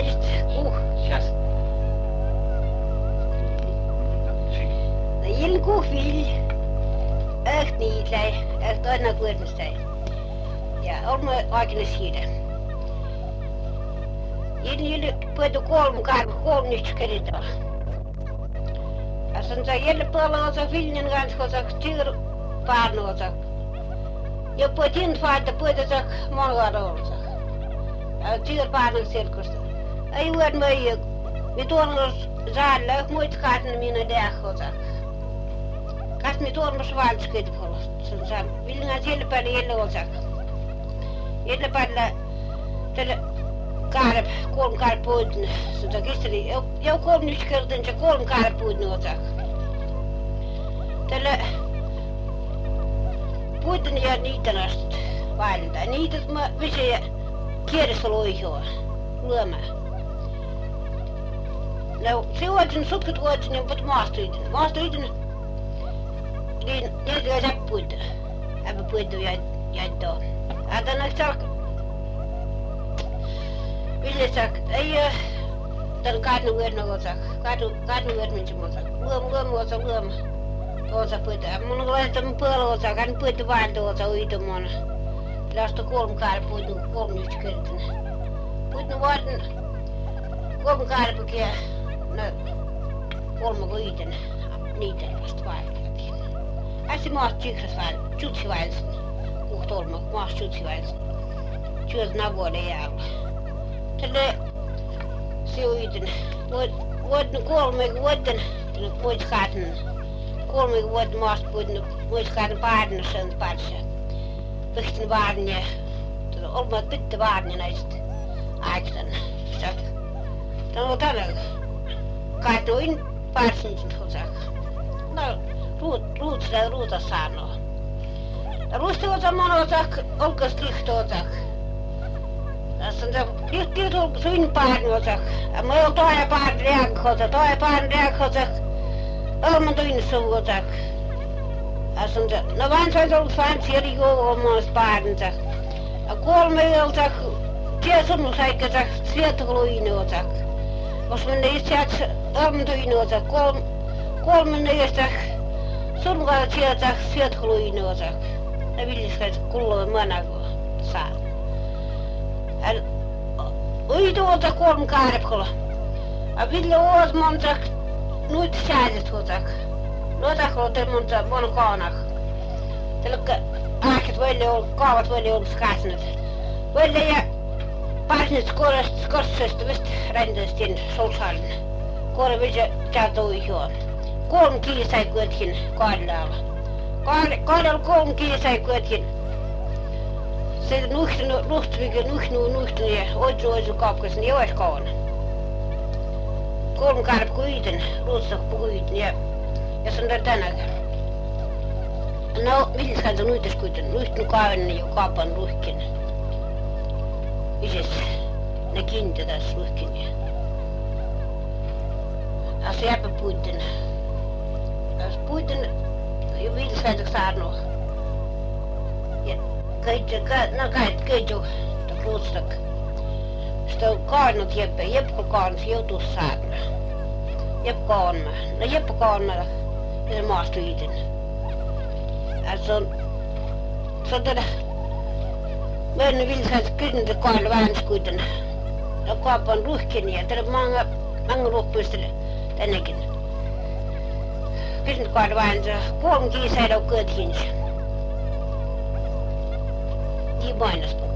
just Сейчас. il kuhvil. Echt niet lei. Echt aina kuitenstei. Ja, olemme aikina siitä. Il puetu kolme nyt kertaa. Ja sen saa jälle paljon osa filmin kanssa osa tyr parno osa. Ja puetin faita puetusak monella osa. Ja tyr parno selkosta. Ei uud möijä. Me tuolla saalla muut kaatna minä däähosa. Kas me tuolla valskit puolesta. Sen saa vilnä siellä päällä jälle osa. Jälle päällä tällä kolme karpuutna. Sen saa kesteli. Jau kolme nyt kertaa se kolme karpuutna osa. Tällä puutun ja niitä nastat vailta. Niitä mä visä kierressä loihoa. Luomaan. No, se on sutkat vuotta, niin voit maastoitin. Maastoitin, niin niitä ei saa puita. Äpä puita jäittää. Tänne saak. Ville saak. Ei tämän kaadun vuodna osak. Kaadun vuodna sen osak. Luoma osa luoma. Osa puita. Mun on laittaa mun puolella osak. Hän puita vailta osa uitamana. Lasta kolme puita, kolme yksi kertaa. Puita vuoden kolme karpukia. No, kolme kuiten niitä vasta vaihtoehtoja. Äsken maasta tjutsivailsin. Kuhta olma maasta tjutsivailsin. Tjuolta vuoden jäällä. Tälle se uiten. Vuoden kolme vuoden muut kaatan. Kolme vuoden maasta muut kaatan paarnassa on parissa. Pihtin vaarnia. Olma pittä vaarnia näistä aikana. Tämä on tällä. Kaatuin parsin osak. No, ruuta sanoo. Ruusta osa monosak, olkas lyhtä osak. Tässä on se suin paarni osak. Mä oon toja paarni reakhosa, olman tuinnissa osak. Tässä on se, no vaan se on ollut fansi eri juomasta paarninsa. Kolme osak, tiesunnusaikkasak, sieltä luin osak. Jos mennä itse amtuinoota, kolme neljästä sunkaan sieltä luinoota. Ne villiskät kulloi manako saa. Uituota kolme karpkola. A ville oot monta nuit säädet otak. Notaklo te monta mon kaanak. Telkka ääket ville ol kaavat ville ol skasnet. Ville ja Parsnit korsesta vist rändöstin solshaln. Kore vise täytyi juon. Kolme kiisai kuitenkin kaadalla. Kaadalla kolme kiisai kuitenkin. Se nuhtui ja oisu kaupkas, niin olisi kauna. Kolme karp kuiten, ruutsakku kuiten ja se on tänäkään. No, milliskäältä nuitas kuiten? Nuhtinu kaavenni jo kaapan ruhkin. Ises, ne kiintetäs luhkin. As jäpä puitten. As puitten jo viiliskäältä saarnoa. Ja keitjo, ta ruutstak. Sitä on kaanut jeppä kaanut joutuu saarna. Jeppä kaanma. No jeppä kaanma ja se maastu iten. Se on tätä. Mä en vilsäänsä kysynyt, että kailla väännäs kuiten. Ja kaapan ruhkin ja tällä manga loppuistele tännekin. Kysynyt kailla väännäs. Kolme kiisäidä on kööt hinsi. Niin mainas.